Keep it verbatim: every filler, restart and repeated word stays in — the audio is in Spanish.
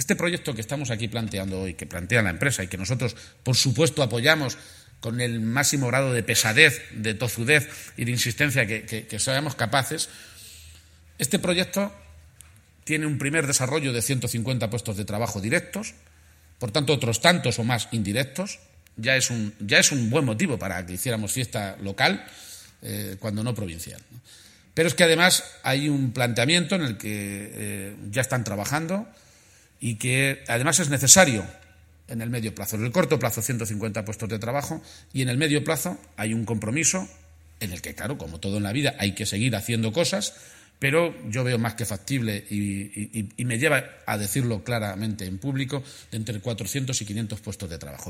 Este proyecto que estamos aquí planteando hoy, que plantea la empresa y que nosotros, por supuesto, apoyamos con el máximo grado de pesadez, de tozudez y de insistencia que, que, que seamos capaces, este proyecto tiene un primer desarrollo de ciento cincuenta puestos de trabajo directos, por tanto otros tantos o más indirectos. Ya es un, ya es un buen motivo para que hiciéramos fiesta local, eh, cuando no provincial, ¿no? Pero es que además hay un planteamiento en el que eh, ya están trabajando y que además es necesario en el medio plazo. En el corto plazo, ciento cincuenta puestos de trabajo, y en el medio plazo hay un compromiso en el que, claro, como todo en la vida, hay que seguir haciendo cosas, pero yo veo más que factible y, y, y me lleva a decirlo claramente en público, de entre cuatrocientos y quinientos puestos de trabajo.